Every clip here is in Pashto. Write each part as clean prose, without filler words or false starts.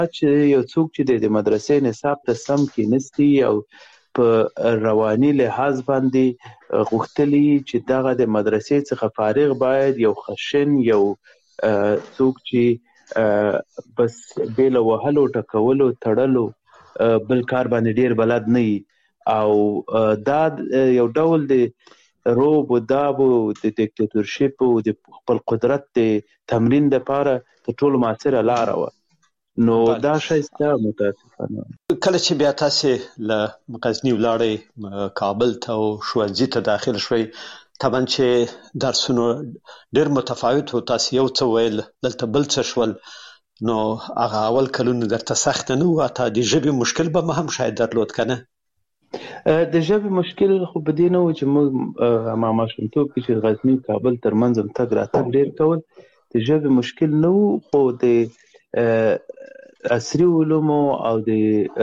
چې یو څوک چې د مدرسې نصاب ته سم کېنستی او په رواني لحاظ باندې غوښتلی چې دغه د مدرسې څخه فارغ باید یو خشن یو څوک چې بس بې له وهلو ټکولو تړلو بل کار باندې ډیر بلد نه وي او دا یو ډول د روب و داب و د دیکتاتورشپ و د خپل قدرت د تمرین دپاره تر ټولو مؤثره لاره وه. نو دا شایسته متاسفانه کله چې بیا تاسې له غزني ولاړئ کابل ته او ښوونځي ته داخل شوئ، طبعا چې درسونه ډېر متفاوت و، تاسې یو څه ویل دلته بل څه شول، نو هغه اول کلونه درته سخته نه وه؟ حتی د ژبې مشکل به هم شاید درلود که نه؟ د ژبې مشکل خو په دې نه و چې موږ ما ماشومتوب کې چې غزني کابل ترمنځ هم تګ راتګ ډېر کول، د ژبې مشکل نه و، خو د عصري علومو او د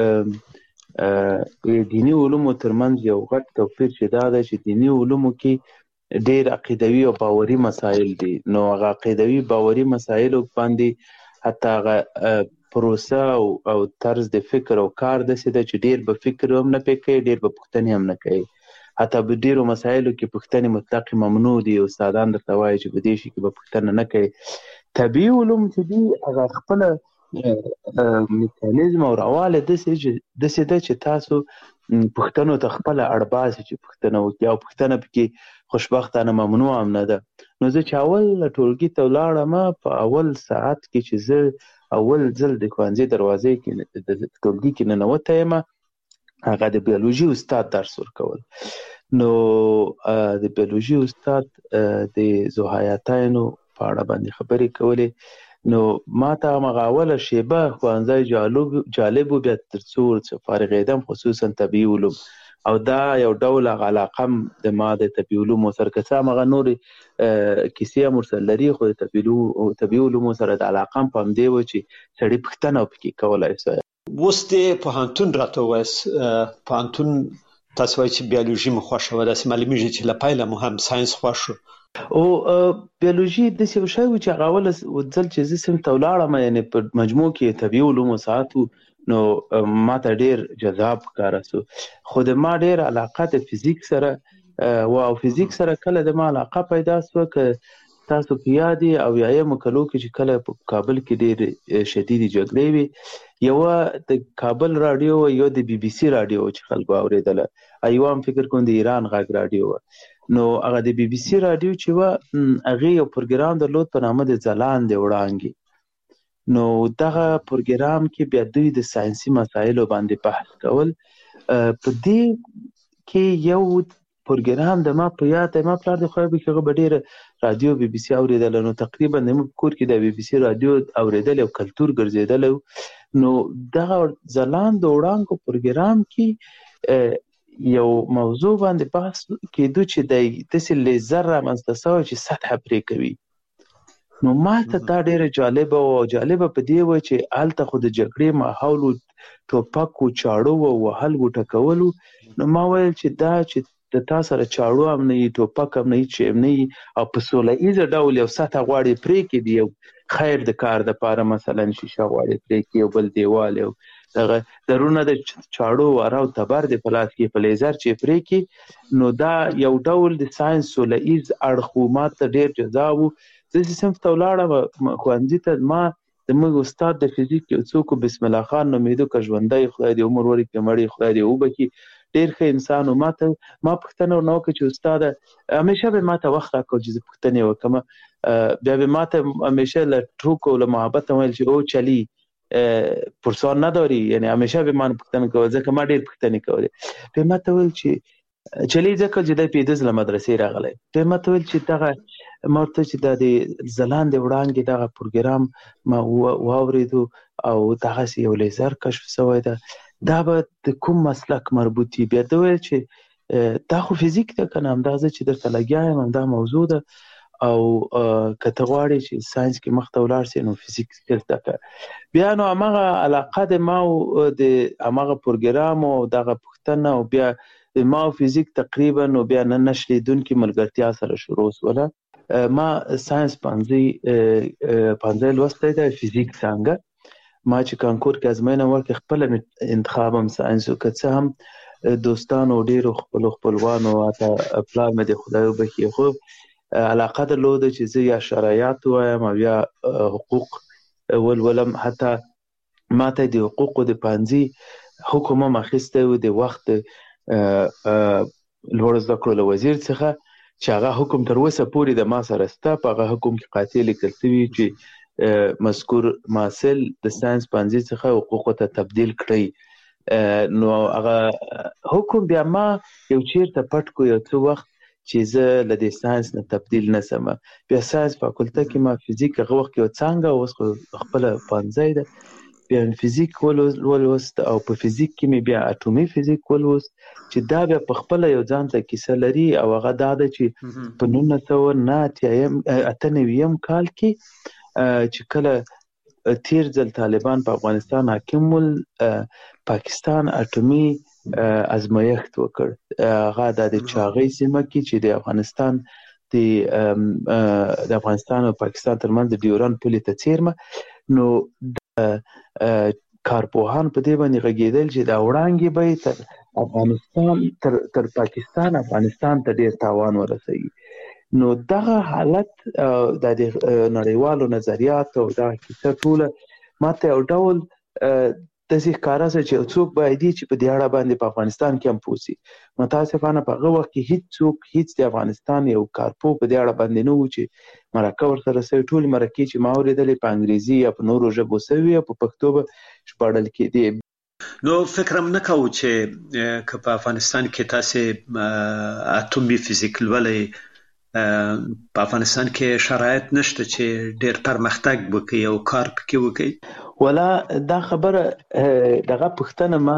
دینی علومو ترمنځ یو غټ توپیر چې دا ده چې دینی علومو کې ډېر عقیدوي او باوري مسایل دي. نو هغه عقیدوي باوري مسایلو باندې حتی هغه پروسه او طرز د فکر او کار داسې ده چې ډېر به فکر هم نه پې کوي، ډېر به پوښتنې هم نه کوي. حتی په ډېرو مسایلو کې پوښتنې مطلق ممنوع دي، استادان درته وایي چې په دې شي کې به پوښتنه نه کوي. طبیعي علوم چې دي هغه خپله میکانیزم او رواله داسې ده چې تاسو پوښتنو ته خپله اړ باسي چې پوښتنه وکړي او پوښتنه پکې خوشبختانه ممنوع هم نه ده. نو زه چې اول ټولګي ته ولاړم، په اول ساعت کې چې زه اول ځل د ښوونځي دروازې کې د ټولګي کې ننوتی یم، هغه د بیولوژي استاد درس ورکول. نو د بیولوژي استاد د ذوحیاتینو په اړه باندې خبرې کولې. نو ما ته همغه اوله شیبه ښوونځی جالب و، بیا تر څو فارغېدم خصوصا طبیعي علوم، او دا یو ډول هغه علاقه هم د ما د طبیعي علومو سره که څه همغه نورې کیسې هم ورسره لري، خو د طبیعي علومو سره د علاقه هم په همدې و چې سړي پوښتنه پکې کولی سوی. اوس د پوهنتون راته ووایاست، پوهنتون تاسو وایي چې بیولوژي مو خوښه وه، داسې معلومیږي چې له پیله مو هم ساینس خوښ و. او بیولوژي داسې یو شی و چې هغه اوله ځل چې زه صنف ته ولاړم، یعنې په مجموع کې طبیعي علومو ساعت و، نو ما ته ډېر جذاب ښکاره سو. خو د ما ډېر علاقه د فزیک سره و، او فزیک سره کله د ما علاقه پیدا سوه که تاسو په یاد یې اویایمو کلو کې چې کله په کابل کې ډېرې شدیدې جګړې وې، یوه د کابل راډیو و، یو د بي بي سي راډیو و چې خلکو اورېدله، یوه هم فکر کوم د ایران غږ راډیو وه. نو هغه د بي بي سي راډیو چې وه، هغې یو پروګرام درلود په نامه د ځلاندې وړانګې. نو دغه پروګرام کې بیا دوی د ساینسي مسایلو باندې بحث کول. په دې کې یو پروګرام د ما په یاد دی، ما پلار د خدای بخښي هغه به ډېره راډیو بي بي سي اورېدله، نو تقریبا زموږ په کور کې د بي بي سي راډیو اورېدل یو کلتور ګرځېدلی و. نو دغه ځلاند وړانګو پروګرام کې یو موضوع باندې بحث کېدو چې دی داسې لیزر رامنځته سوی چې سطحه پرې کوي. نو ما ته دا ډېره جالبه وه، او جالبه په دې وه چې هلته خو د جګړې ماحول و، ټوپک و، چاړو و، وهل و، ټکول و. نو ما ویل چې دا چې د تا سره چاړو هم نه وي، ټوپک هم نه وي، چې هم نه وي، او په سوله ایزه ډول یو سطحه غواړې پرې کړي، یو خیر د کار دپاره، مثلا شیشه غواړې پرې کړي، یو بل دیوال، یو دغه درونه د چاړو واره او تبر د په لاس کې په لیزر چې پرې کړي. نو دا یو ډول د ساینس سوله ایز اړخ و، ما ته ډېر جذاب و. زه چې صنف ته ولاړم ښوونځي ته، ما زموږ استاد د فزیک یو څوک بسم الله خان نومېده، که ژوندی خدای دې عمر ورکړي، مړی خدای دې وبخي، ډېر ښه انسان و. ما پوښتنه ورنه وکړه چې استاده همیشه به ما ته وخت راکړ چې زه پوښتنې وکړم، بیا به ما ته همیشه له ټوکو و له محبت ویل چې او چلی پرسان نداری، یعنی همیشه به من پوښتنه کول، ځکه ما ډېر پوښتنې کولې. بیا ما ته ویل چې چلی ځکه چې دی 15 له مدرسې راغلی. بیا ما ته ویل چې دغه ما ورته چې دا د ځلاندې وړانګې دغه پروګرام ما واورېدو او دغسې یو لیزر کشف سوی ده، دا به د کوم مسلک مربوط وي؟ بیا ده ویل چې دا خو فزیک ده که نه، همدا زه چې درته لګیا یم همدا موضوع ده، او که ته غواړې چې ساینس کې مخته ولاړ سې نو فزیک زده کړه. بیا نو همغه علاقه د ما او د همغه پروګرام او دغه پوښتنه او بیا د ما او فزیک تقریبا نو بیا نه شلېدونکې ملګرتیا سره شروع سوله. ما ساینس پوهنځی لوستی دی، فزیک څانګه. ما چې کانکور کې ازموینه وکړه خپله مې انتخاب هم ساینس و، که څه هم دوستانو ډېرو خپلوانو حتی پلار مې د خدای وبښي خو علاقه درلوده چې زه یا شرایط ووایم او یا حقوق ولولم. حتی ما ته د حقوقو د پوهنځي حکم هم اخیستی و د وخت لوړو زده کړو له وزیر څخه چې هغه حکم تر اوسه پورې د ما سره شته. په هغه حکم کې قاطع لیکل شوي چې مذکور محصل د ساینس پوهنځي څخه حقوقو ته تبدیل کړئ. نو هغه حکم بیا ما یو چیرته پټ کو یو څه وخت چې زه له دې ساینس نه تبدیل نسم. بیا ساینس فاکولته کې ما فزیک هغه وخت کې یو څانګه اوس خپله پوهنځی ده بیا فزیک ولوست او په فزیک کې مې بیا اټومي فزیک ولوست چې دا بیا په خپله یو ځان ته کیسه لري او هغه دا ده چې په 1998 کال کې چې کله تیر ځل طالبان په افغانستان حاکم ول پاکستان اټومي ازمایښت وکړ. هغه د چاغۍ سیمه کې چې د افغانستان د افغانستان او پاکستان ترمنځ د ډیورند پولې ته څیرمه. نو کارپوهان په دې باندې غږېدل چې دا وړانګې به تر افغانستان تر پاکستان افغانستان ته ډېر تاوان ورسوي. نو دغه حالت د نړیوالو نظریاتو او دغه کیسه ټوله ما ته یو ډول داسې ښکاره شوه چې یو څوک باید چې په دې اړه باندې په افغانستان کې هم پوه شي. متاسفانه په هغه وخت کې هیڅ د افغانستان یو کارپوه په دې اړه باندې نه و چې مرکه ورسره شوې. ټولې مرکې چې ما اورېدلې په انګریزي یا په نورو ژبو شوې او په پښتو به ژباړل کېدې. نو فکر هم نه کوو چې که په افغانستان کې تاسې اټومي فزیک لولئ په افغانستان کې شرایط نشته چې ډېر پرمختګ وکړي او کار پکې وکړي؟ ولا دا خبره دغه پوښتنه ما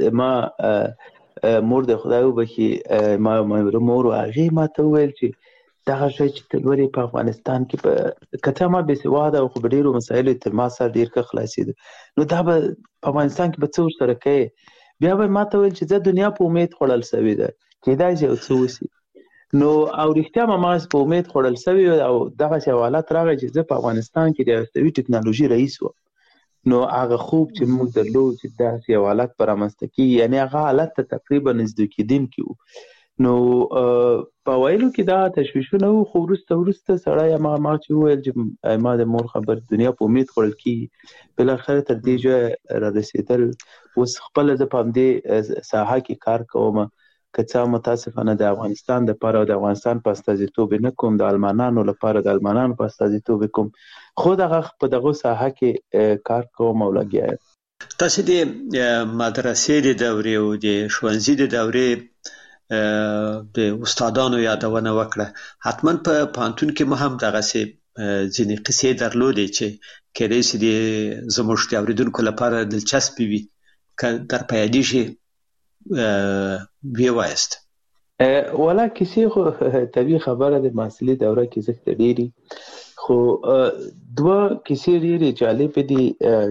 مور د خدای وبښي ما مور هغې ما ته وویل چې دغه شی چې ته لولې په افغانستان کې که څه ما بېسواده او خو په ډېرو مسایلو تر ما سره ډېر ښه خلاصېده نو دا به په افغانستان کې به څه ورسره کوې؟ بیا به ما ته ویل چې زه دنیا په امید خوړل شوې ده کېدای شي یو څه وشي. نو او رښتیا ما په امید خوړل شوي او دغسې یو حالت راغی چې زه په افغانستان کې د هستوي ټکنالوژي رئیس وم. نو هغه خوب چې موږ درلود چې داسې یو حالت به رامنځته کېږي یعنې هغه حالت ته تقریبا نږدې کېدونکي وو. نو په ویلو کې دا تشویشونه وو خو وروسته سړی ما چې وویل چې ما د مور خبر دنیا په امید خوړل کېږي بالاخره تر دې ځایه رارسېدل. اوس خپله زه په همدې ساحه کې کار کوم که څه متاسفانه د افغانستان دپاره او د افغانستان په استازیتوب نه کوم د المانانو لپاره د المانانو په استازیتوب کوم خو دغه په دغه ساحه کې کار کوم او لګیا یم. تاسې د مدرسې د دورې او د ښوونځي د دورې د استادانو یادونه وکړه. حتما په پوهنتون کې مو هم دغسې ځینې قصې درلودې چې کېدای شي زموږ د اورېدونکو لپاره دلچسپې وي که در په یادېږي ویوایست. ولا کیسې خو طبیعي خبره د محصلي دوره کې زښته ډېري خو دوه کیسې ډېرې جالبې دي.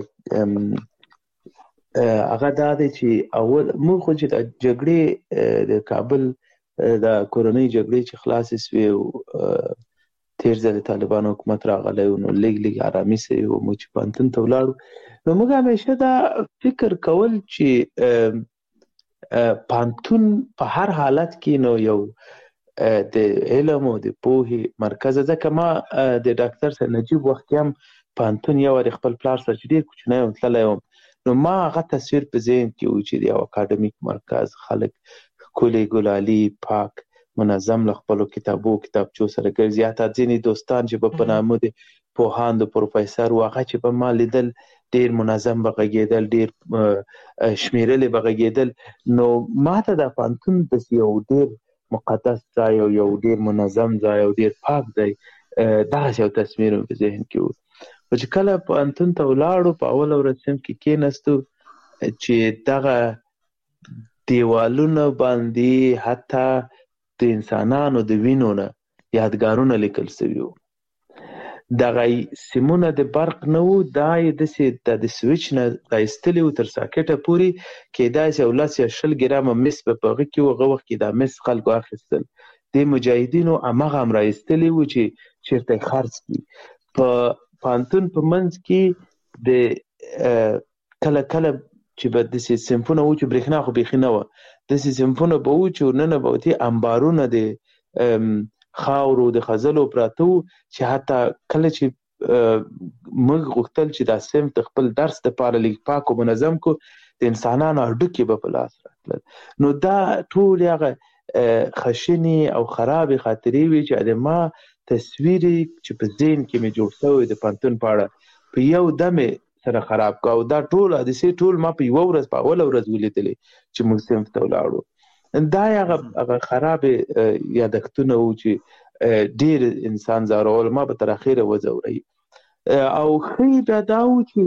هغه دا دی چې اول موږ خو چې د جګړې د کابل د کورنۍ جګړې چې خلاصې سوې او تېر ځل د طالبانو حکومت راغلی و نو لږ ارامي سوې و موږ چې پوهنتون ته ولاړو نو موږ همیشه دا فکر کول چې پوهنتون په هر حالت کې نو یو د علم او د پوهې مرکز ده. ځکه ما د ډاکټر سید نجیب وخت کې هم پوهنتون یو وارې خپل پلار سره چې ډېر کوچنی وم تللی وم نو ما هغه تصویر په ذهن کې و چې د یو اکاډمیک مرکز خلک ښکلي ګلالي پاک منظم له خپلو کتابچو سره ګرځي. حتی ځینې دوستان چې به په نامه د پوهاند پروفیسر و هغه چې به ما لیدل ډېر منظم به غږېدل ډېر شمېرلې به غږېدل. نو ما ته دا پوهنتون داسې یو ډېر مقدس ځای او یو ډېر منظم ځای او ډېر پاک ځای دغسې یو تصویر مې په ذهن کې و. خو چې کله پوهنتون ته ولاړو په اوله ورځ صنف کې کېناستو چې دغه دیوالونه باندې حتی د انسانانو د وینو نه یادګارونه لیکل شوي وو. دغه سیمونه د برق نه وو دا یې داسې د سویچ نه رایستلي وو تر ساکټه پورې کېدای شي 10 یا 20 ګرامه مس به په هغه کې و. هغه وخت کې دا مس خلکو اخیستل د مجاهدینو هماغه هم رایستلي وو چې چېرته یې خرڅ کړي. په پوهنتون په منځ کې د کله کله چې به داسې صنفونه وو چې برېښنا خو بیخي نه وه، داسې صنفونه به وو چې ورننه به وتې انبارونه د خاورو د خځلو پراته وو چې حتی کله چې موږ غوښتل چې دا صنف د خپل درس دپاره لږ پاک و منظم کو، د انسانانو هډوکي به په لاس راتلل. نو دا ټولې هغه خشنې او خرابې خاطرې وي چې د ما تصویر چې په ذهن کې مې جوړ شوی د پوهنتون په اړه په یو دم سره خراب کړ. او دا ټول حادثې ټول ما په یوه ورځ، په اوله ورځ ولیدلې چې موږ صنف ته ولاړو. دا هغه خرابې یادښتونه وو چې ډېر انسان ځورول. ما به تر اخره وځوروي. او ښه بیا دا وو چې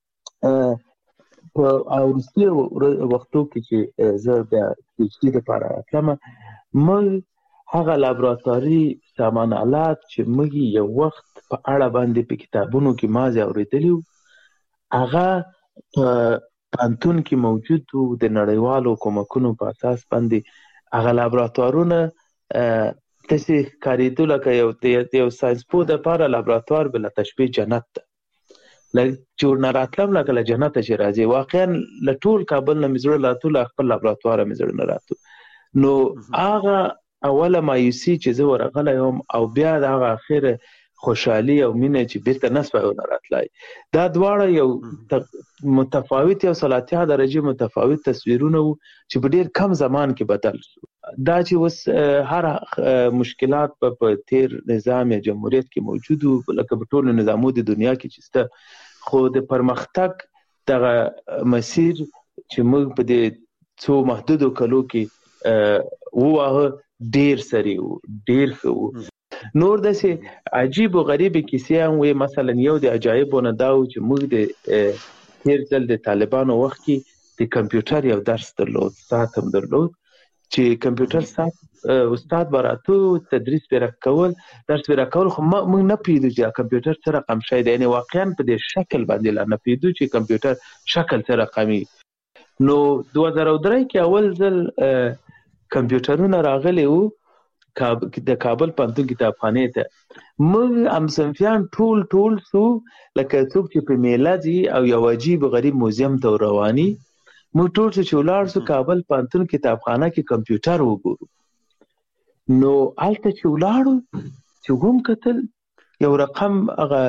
په وروستي وختو کې چې زه بیا پی ایچ ډي دپاره راتلم، موږ هغه لابراتواري سامان آلات چې موږ یو وخت په اړه باندې په کتابونو کې مازې اورېدلي وو، هغه په پوهنتون کې موجود وو. د نړیوالو کومکونو په اساس باندې هغه لابراتوارونه داسې ښکارېدو لکه یو ساینسپوه دپاره لابراتوار به له تشبیه جنت ده. چې ورنه راتلم لکه له جنته چې راځې. واقعا له ټول کابل نه مې زړه راتلو، له خپل لابراتواره مې زړه نه راتلو. نو هغه اوله مایوسي چې زه ورغلی وم، او بیا د هغه اخره خوشحالي او مینه چې بیرته نه سوی ونه راتلی، دا دواړه یو متفاوت، یو 30 درجې متفاوت تصویرونه وو چې په ډېر کم زمان کې بدل شو. دا چې اوس هر مشکلات په تیر نظام یا جمهوریت کې موجود وو، لکه په ټولو نظامو د دنیا کې چې شته، خو د پرمختګ دغه مسیر چې موږ په دې څو محدودو کلو کې وواهه ډېر سریع وو، ډېر ښه وو. نور داسې عجیب و غریبې کیسې هم وې. مثلا یو د عجایبو نه دا و چې موږ د تیر ځل د طالبانو وخت کې د کمپیوټر یو درس درلود، ساعت هم درلود، چې کمپیوټر ساعت استاد به راته تدریس به راکول، درس به راکول، خو موږ نه پوهېدو چې دا کمپیوټر څه رقم شی دی. یعنې واقعا په دې شکل باندې لا نه پوهېدو چې کمپیوټر شکل څه رقمي. نو 2003 کې اول ځل کمپیوټرونه راغلي وو د کابل پوهنتون کتابخانې ته. موږ همصنفیان ټول سو لکه څوک چې په میله ځي او یو عجیب غریب موزیم ته رواني. موږ ټول چې ولاړ سو کابل پوهنتون کتابخانه کې کمپیوټر وګورو. نو هلته چې ولاړو چې هم کتل یو رقم هغه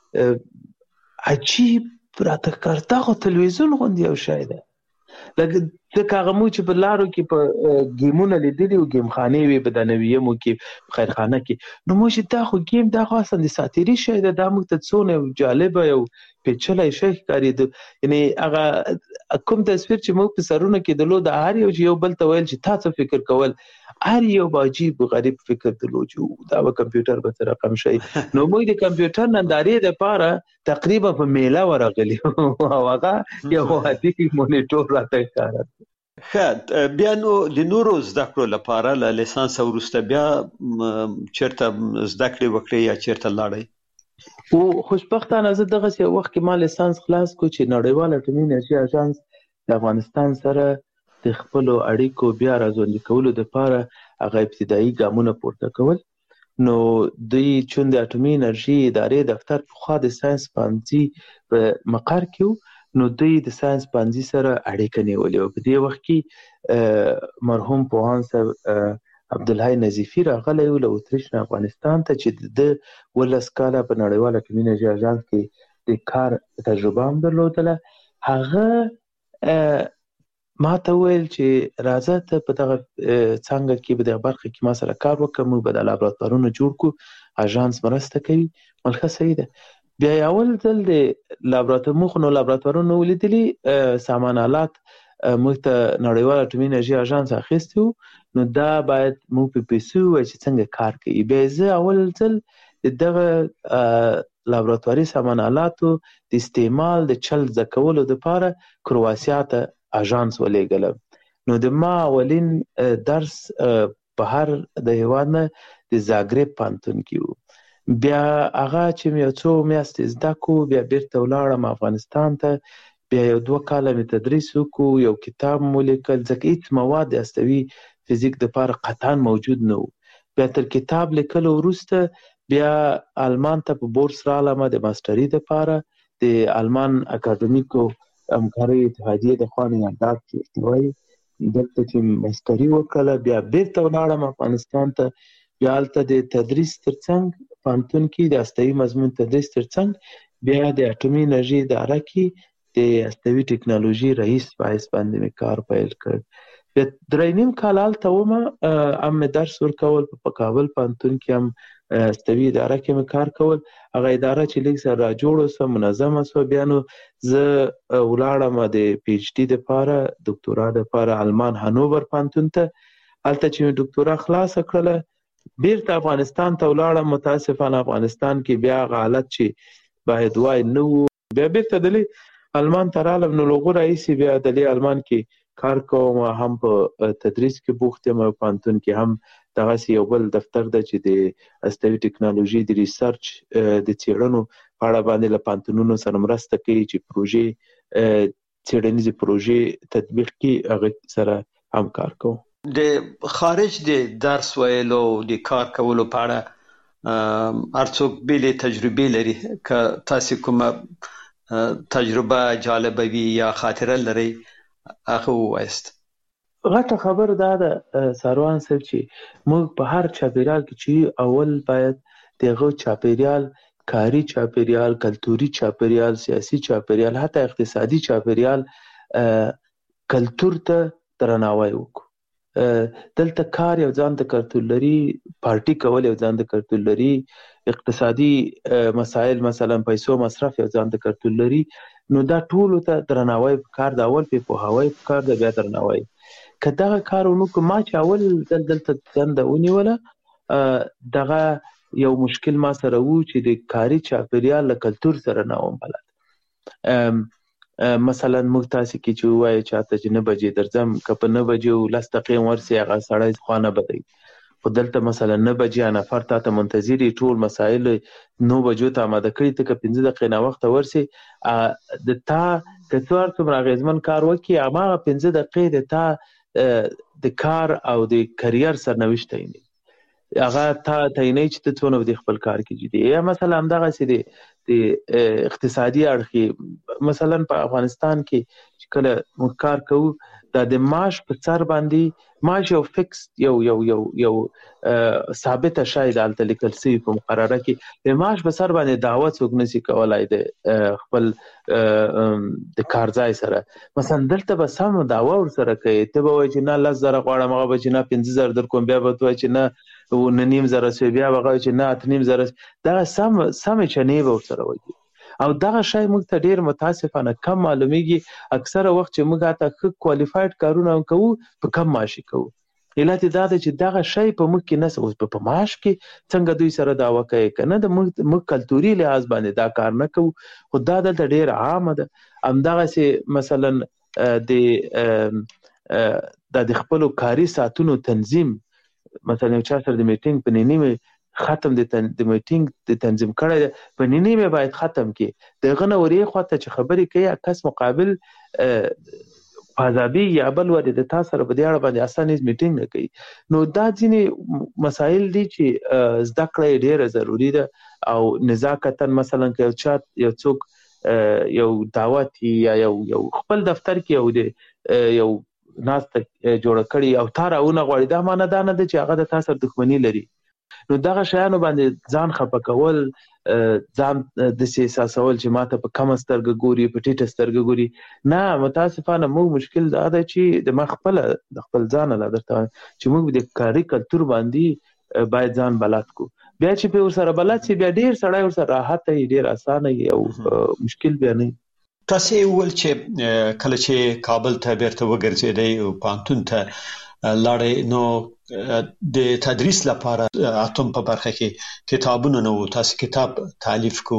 عجیب راته ښکارېده، خو تلویزیون غوندې یو شی دی. ځکه هغه موږ چې په لارو کې په ګیمونه لیدلي وو، ګیم خانې وې په دانویمو کې، په خیرخانه کې. نو موږ چې دا خو ګیم، دا خو اصلا د ساتیري شی دی، دا موږ ته څونه یو جالبه یو پیچلی شی ښکارېده. یعنې هغه کوم تصویر چې موږ په سرونه کې درلود، هر یو چې یو بل ته ویل چې تا څه فکر کول، هر یو به عجیب غریب فکر درلود چې دا به کمپیوټر به څه رقم شی. نو موږ د کمپیوټر نندارې دپاره تقریبا په میله ورغلي او هغه یو عادي مونیټور راته ښکاره. ښه، بیا نو د نورو زده کړو لپاره له لیسانس وروسته بیا چېرته زده کړې وکړې یا چېرته لاړئ؟ او خوشبختانه زه دغسې یو وخت کې ما لیسانس خلاص کړو چې نړیوال اټومي انرژي اژانس د افغانستان سره د خپلو اړیکو بیا راژوندي کولو دپاره هغه ابتدایي ګامونه پورته کول. نو دوی چون د اټومي انرژي ادارې دفتر پخوا د ساینس پوهنځي په مقر کې و، نو دوی د ساینس پوهنځي سره اړیکه نیولې وه. په دې وخت کې مرحوم پوهاند صاحب عبدالحی نظیفي راغلی و له اتریش نه افغانستان ته، چې د 12 کاله په نړیوال اټومي انرژي اژانس کې د کار تجربه هم درلودله. هغه ما ته وویل چې راځه ته په دغه څانګه کې په دغه برخه کې ما سره کار وکړه، موږ به د لابراتوارونه جوړ کړو، اژانس مرسته کوي. ملکه صحیح ده. بیا اول ځل د لابراتوارونو ولیدلي سامان آلات موږ ته نړیوال اټومي انرژي اژانس اخیستی و، نو دا باید موږ په پیسو ووایو چې څنګه کار کوي. بیا زه اول ځل د دغه لابراتواري سامان آلاتو د استعمال د چل زده کولو دپاره کرواسیا ته اژانس ولېږلم. نو د ما اولین درس بهر د هېواد نه د زاګرب پوهنتون کې و. بیا هغه چې مې یو څو میاشتې زده کړو، بیا بیرته ولاړم افغانستان ته. بیا یو 2 کاله مې تدریس وکړو، یو کتاب مو ولیکل، ځکه هېڅ مواد د هستوي فزیک دپاره قطعا موجود نه و. بیا تر کتاب لیکلو وروسته بیا آلمان ته په بورس رالم د ماسټري دپاره د آلمان اکاډمیکو همکارۍ اتحادیې د خوا نه یاداد کې وایي دلته چې مستري وکړله بیا بیرته ولاړم افغانستان ته. بیا هلته د تدریس ترڅنګ پوهنتون کې د هستوي مضمون تدریس ترڅنګ بیا د اټومي انرژي اداره کې د هستوي ټکنالوژي رئیس په حیث باندې مې کار پیل کړ. بیا 3.5 کال هلته ومه، هم مې درس ورکول په کابل پوهنتون کې، هم هستوي اداره کې مې کار کول. هغه اداره چې لږ سره راجوړه سوه، منظمه سوه، بیا نو زه ولاړم د پی ایچ ډي دپاره، دکتورا دپاره آلمان هانوور پوهنتون ته. هلته چې مې دکتورا خلاصه کړله بیرته افغانستان ته ولاړم. متاسفانه افغانستان کې بیا هغه حالت چې باید وای نه و. بیا بیرته دلې آلمان ته رالم، نو له هغو راهیسې بیا دلې آلمان کې کار کوم، هم په تدریس کې بوخت یم، او پوهنتون کې هم دغسې یو بل دفتر ده چې د هستوي ټکنالوژي د ریسرچ د څېړنو په اړه باندې له پوهنتونونو سره مرسته کوي چې پروژې څېړنیزې پروژې تطبیق کړي، هغه سره هم کار کوم. د خارج د درس ویلو د کار کولو په اړه هر څوک بیلې تجربې لري. که تاسې کومه تجربه جالبه وي یا خاطره لرئ هغه ووایاست. غټه خبر دا ده ساروان صاحب چې موږ په هر چاپیریال کې چې اول باید د هغه چاپیریال، کاري چاپیریال، کلتوري چاپیریال، سیاسي چاپیریال، حتی اقتصادي چاپیریال، کلتور ته درناوی وکړو. دلته کار یو ځان ته کلتور لري، پارټي کول یو ځان ته کلتور لري، اقتصادي مسایل مثلا پیسو مصرف یو ځان ته کلتور لري. نو دا ټولو ته درناوی پکار ده، اول پې پوهاوی پکار ده، بیا درناوی. که دغه کار ونه کړو، ما چې اول دلته دنده ونیوله، دغه یو مشکل ما سره و چې د کاري چاپیریال له کلتور سره نه وم بلد. مثلا موږ تاسې کې چې ووایو چاته چې 9 بجې درځم، که په 9 بجې 10 دقیقې ورسي هغه سړی خوا نه بدوي. خو دلته مثلا 9 بجې نفر تا ته منتظر ټول مسایل 9 بجو ته آماده کړي، ته که 15 دقیقې ناوخته ورسي، د تا که څومره څومره اغېزمن کار وکړي، هماغه 15 دقیقې د تا د کار او د کریر سرنوشت تعینوي. هغه تا تعینوي چې ته څونه به د خپل کار کې جدي. یا مثلا همدغسې د اقتصادي اړخ، مثلا په افغانستان کې چې کله موږ کار کوو، دا د معاش په سر باندې معاش یو فکس یو ثابته شی ده هلته لیکل شوي په مقرره کې. د معاش په سر باندې دعوه څوک نشي کولی د خپل د کار ځای سره. مثلا دلته به سم دعوه ورسره کوي، ته به وایي چې نه 10,000 غواړم، هغه به چې نه 15,000 در کوم، بیا به ته وایي چې نه 9,500 شوي، بیا به هغه وایي چې نه 8,500. دغه سمې چنې به ورسره وایي. او دغه شی موږ ته ډېر متاسفانه کم معلومیږي. اکثره وخت چې موږ هلته ښه کوالیفاید کارونه هم کوو، په کم معاشي کوو. علت یې دا دی چې دغه شی په موږ کې نشته. اوس په معاش کې څنګه دوی سره دعوه کوي که نه، د موږ کلتوري لحاظ باندې دا کار نه کوو، خو دا دلته ډېره عامه ده. همدغسې مثلا د خپلو کاري ساعتونو تنظیم، مثلا یو چا سره د میټینګ په نیمه ختم د میټینګ د تنظیم کړی دی، په نیمه باید ختم کړي. د هغه نه ورې خواته چې خبرې کوي، کس مقابل پازابي یا بل ورې د تا سره په دې اړه باندې اسانه میټینګ نه کوي. نو دا ځینې مسایل دي چې زده کړه یې ډېره ضروري ده. او نزاکتا مثلا که یو څوک یو دعوت یا یو خپل دفتر کې یو ناسته جوړه کړي او تا راونه غواړي، دا معنی دا نه ده چې هغه د تا سره دښمني لري. نو دغه شیانو باندې ځان خفه کول، ځان داسې احساسول چې ماته په کمه سترګه ګوري، په ټیټه سترګه ګوري، نه. متاسفانه موږ مشکل دا ده چې د ما د خپل ځانه لا درته وایم چې موږ د کاري کلتور باندې باید ځان بلد کړو. بیا چې په ورسره بلد شي، بیا ډېر سړی ورسره راحته وي، ډېر اسانه وي او مشکل بیا نه وي. تاسې وویل چې کله چې کابل ته بیرته وګرځېدئ او پوهنتون ته لاړئ، نو د تدریس لپاره اتم په برخه کې کتابونه نه وو، تاسو کتاب تالیف کو.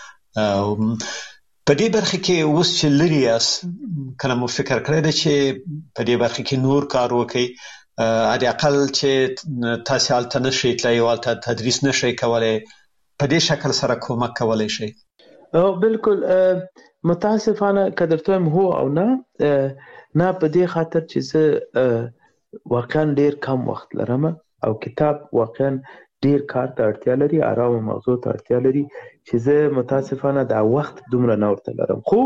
په دې برخه کې اوس چې لري یاست، کله مو فکر کړی دی چې په دې برخه کې نور کار وکړئ، حداقل چې تاسو هلته نشئ تللی او هلته تدریس نشئ کولی، په دې شکل سره کومک کولی شئ؟ بالکل. متاسفانه که درته وایم هو او نه، په دې خاطر چې زه واقعا ډیر کم وخت لرم او کتاب واقعا ډیر کار ته اړتیا لري، آرام مغزو ته اړتیا لري. چې زه متاسفانه دا وخت دومره نه ورته لرم. خو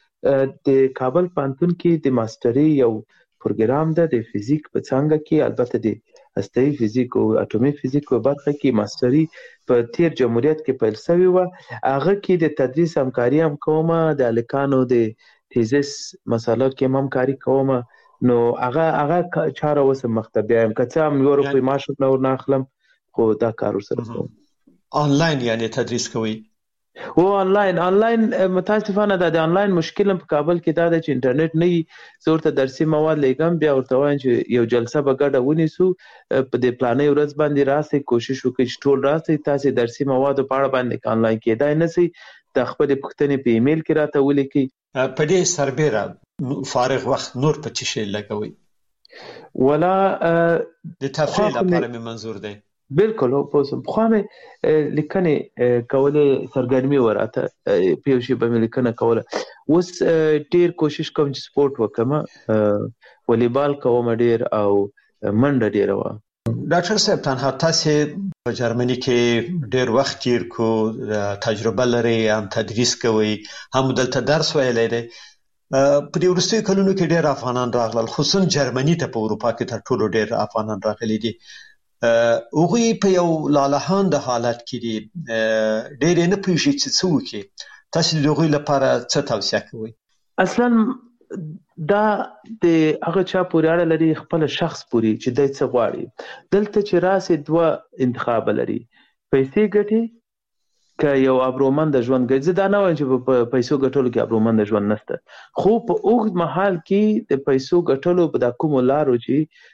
د کابل پوهنتون کې د ماستري یو پروګرام ده د فزیک په څانګه کې، البته د هسته‌ایي فزیک او اټومي فزیک په برخه کې ماستري په تیر جمهوریت کې پیل شوې وه. هغه کې د تدریس همکاري هم کومه، د هلکانو د تیزس مسله کې هم همکاري کومه. نو هغه چاره اوس هم مخته بیایم، که څه هم یو روپۍ معاش ورنه ورنه اخلم، خو دا کار ورسره کوم. آنلاین یعنی تدریس کوئ؟ او آنلاین متاسفانه د آنلاین مشکل په کابل کې دا ده چې انټرنیټ نه وي. زه ورته درسي مواد لیږم، بیا ورته وایم چې یو جلسه به ګډه ونیسو، په دې پلانۍ ورځ باندې راسئ، کوشش وکړئ چې ټول راسئ، تاسې درسي موادو په اړه باندې آنلاین کېدای نه سئ، د خپلې پوښتنې په ایمیل کې راته ولیکئ. په دې سربیره فارغ وخت نور په څه شی لګوئ؟ ولا د تفریح لپاره مې منظور دی. بالکل پوسم خو مې لیکنې کولې، سرګرمي وراته په یو شی به مې لیکنه کوله. اوس ډیر کوشش کوم چې سپورت وکم، والیبال کوم ډیر او منډه ډیره وه. ډاکټر صاحب، تنها تاسې په جرمني کې ډیر وخت تیر کو، تجربه لرئ، هم تدریس کوئ، هم دلته درس ویلی دی. په دې وروستیو کلونو کې ډیر افغانان راغلل، خصوصا جرمني ته په اروپا کې تر ټولو ډیر افغانان راغلي دي. هغوی په یو لالهانده حالت کې دي، ډېر یې نه پوهېږي چې څه وکړي. تاسې د هغوی لپاره څه توصیه کوئ؟ اصلا دا د هغه چا پورې اړه لري، خپل شخص پورې چې دی څه غواړي. دلته چې راسې دوه انتخاب لري، پیسې ګټې که یو ابرومنده ژوند ګټي. زه دا نه وایم چې په پیسو ګټلو کې ابرومنده ژوند نشته، خو په اوږد مهال کې د پیسو ګټلو په دا کومو لارو چې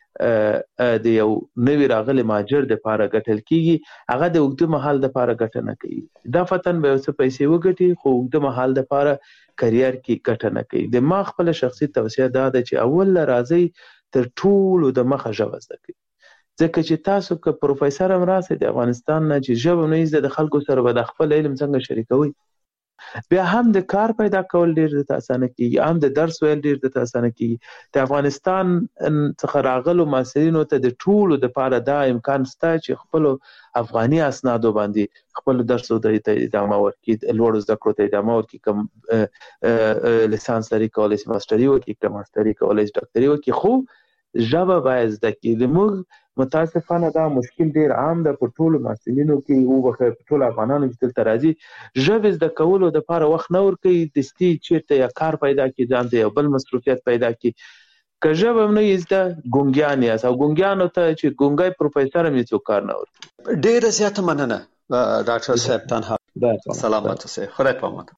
د یو نوی راغلی مهاجر دپاره ګټل کېږي، هغه د اوږده مهال دپاره ګټه نه کوي. دا فتن به یو څه پیسې وګټي، خو اوږده مهال دپاره کریر کې ګټه نه کوي. د ما خپله شخصي توصیه دا ده چې اول راځئ تر ټولو د مخه ژبه زده کړئ، ځکه چې تاسو که پروفیسر هم راسئ د افغانستان نه، چې ژبه نه زده، د خلکو سره به د خپل علم څنګه شریکوئ، بیا هم د کار پیدا کول ډیر درته اسانه کیږي، هم د درس ویل ډیر درته اسانه کیږي. د افغانستان څخه راغلو محصلینو ته د ټولو دپاره دا امکان شته چې خپلو افغاني اسنادو باندې خپل درسو ته ادامه ورکړي، لوړو زده کړو ته ادامه ورکړي. که لیسانس لري کولی شي ماسټري وکړي، که ماسټري کولی شي ډاکټري وکړي، خو ژبه باید زده کړي. زموږ متاسفانه دا مشکل ډیر عام ده په ټولو محصلینو کې، وبخښئ په ټولو افغانانو چې دلته راځي، ژبې زده کولو دپاره وخت نه ورکوي، دستي چېرته یا کار پیدا کړي، ځان ته یو بل مصروفیت پیدا کړي. که ژبه هم نه یې زده، ګونګیان یاست، او ګونګیانو ته چې ګونګی پروفیسر هم هېڅوک کار نه ورکوي. ډېره زیاته مننه ډاکټر صاحب. تنها سلامت اوسئ، خدای په امان.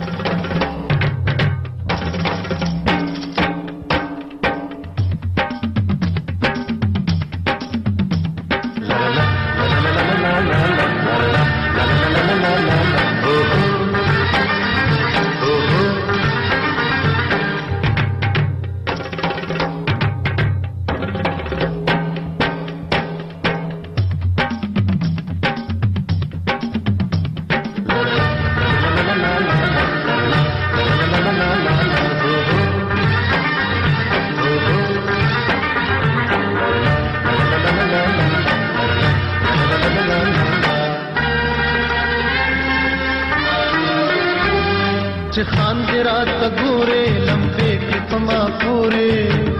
چې خان دې راته ګورې لمبې کې په ما پورې،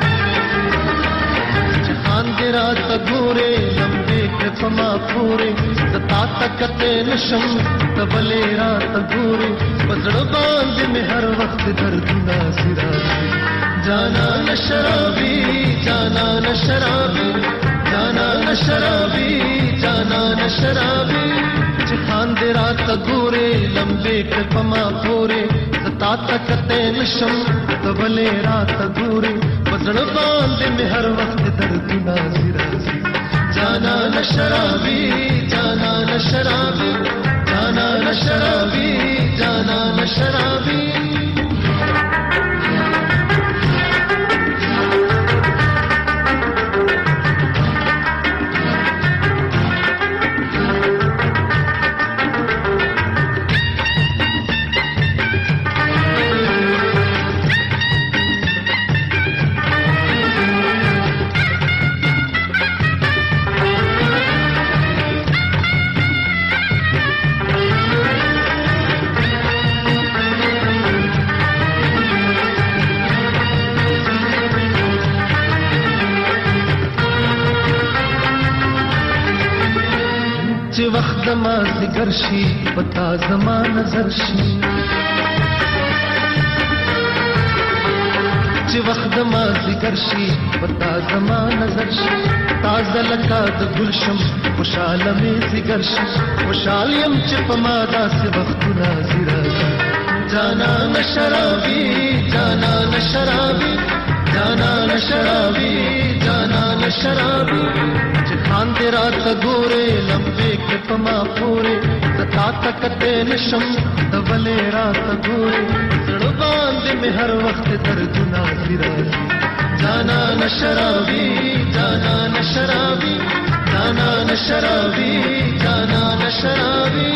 چې خان دې راته ګورې لمبې کې په ما پورې، زه تا ته کتې نشم ته بلې راته ګورې، په زړه باندې مې هر وخت دردونه سي راځي. جانان شرابي جانان شرابي جانان شرابي جانان شرابي، چې خان دې راته ګورې لمبې کې په ما پورې، زه تا ته کتې نشم ته بلې راته ګورې، په زړه باندې مې هر وخت دردونه سي راځي. جانان شرابي جانان شرابي جانان شرابي جانان شرابي. زما ذکر شي پتا زما نظر شي چې وخت زما ذکر شي پتا زما نظر شي تازه لکه د ګلشم خوشاله می ذکر شي خوشال يم چې په ما داسې وختونه زیرا جانا نشرابي جانا نشرابي جانا نشرابي جانا نشرابي چې خان دې رات ګورې لمبه کې پما پورې تا تکته نشم د ولې رات ګورې زړه باندې مې هر وخت دردونه زیرا جانا نشرابي جانا نشرابي جانا نشرابي جانا نشرابي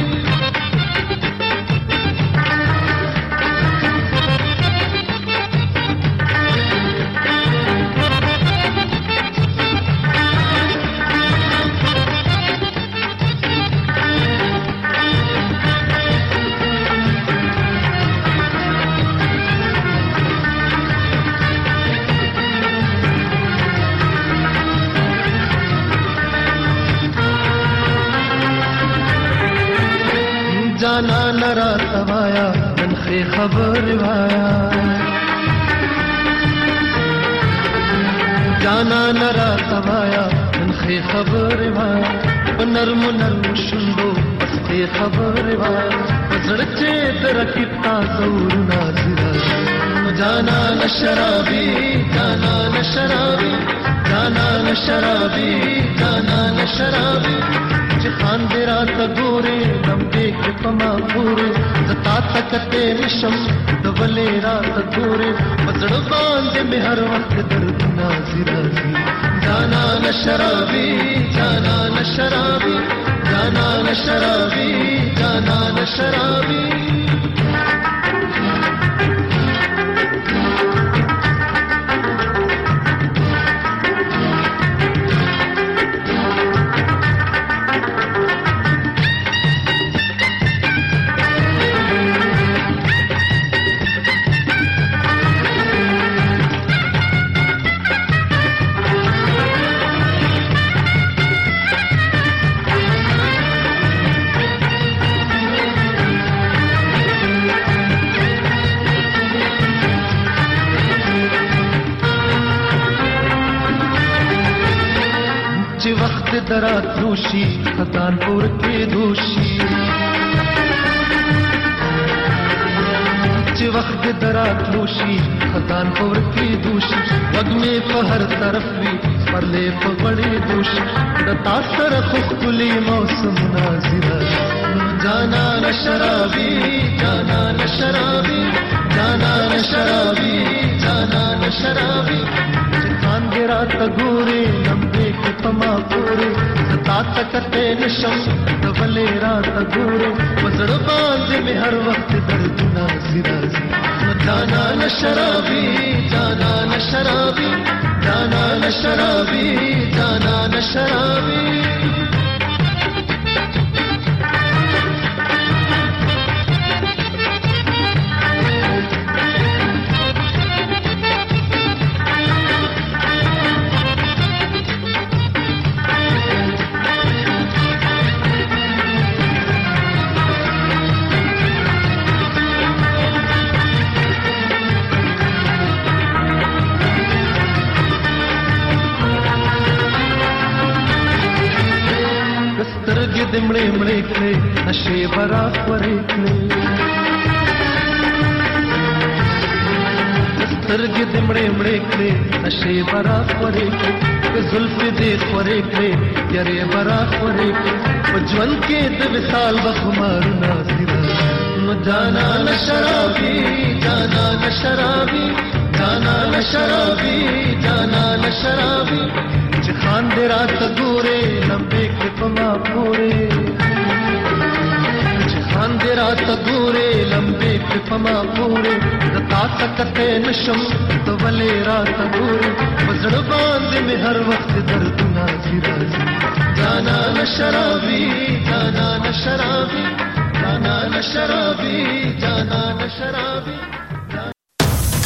जाना नरा तवाया मनखे खबर वाया जाना नरा तवाया मनखे खबर वाया नरम नरम शुंडो पस्ते खबर वाया पजड़चे तरकिता जोर नाजिरा जाना नशराबी जाना नशराबी जाना नशराबी जाना नशराबी खान दे रात गोरे लंबे के पमा पूरे जता तकते निशम दवले रात गोरे बजड़ बांधे में हर वक्त दर्द नाजिरा जाना नशराबी जाना नशराबी जाना नशराबी जाना नशराबी چې وخت درات دوشي خدان پور کې دوشي چې وخت درات دوشي خدان پور کې دوشي وګمه په هر طرف وي پرلې په بڑې دوشي د تاثر خپلې موسم نازره جانا نشرابي جانا نشرابي جانا نشرابي جانا نشرابي خان دې رات ګورې لمبه کې پما پورې تا تکته نشم د ولې رات ګورې وزړ باندې مې هر وخت دردونه زیرا جانا نشرابي جانا نشرابي جانا نشرابي جانا نشرابي دمړې مړې کړې نشې برا خورې کړې سترګې دمړې مړې کړې نشې برا خورې کړې زلفې دې خورې کړې یارې برا خورې کړې په ژوند کې د وصال بخمار نازره نو جانا نشرابي جانا نشرابي جانا نشرابي جانا نشرابي چې خان دې رات ګورې لمبه کې پما پورې چې خان دې رات ګورې لمبه کې پما پورې د تا تکته نشم تو ولې رات ګورې وزړ باندې مې هر وخت دردونه زیرا جانا نشرابي جانا نشرابي جانا نشرابي جانا نشرابي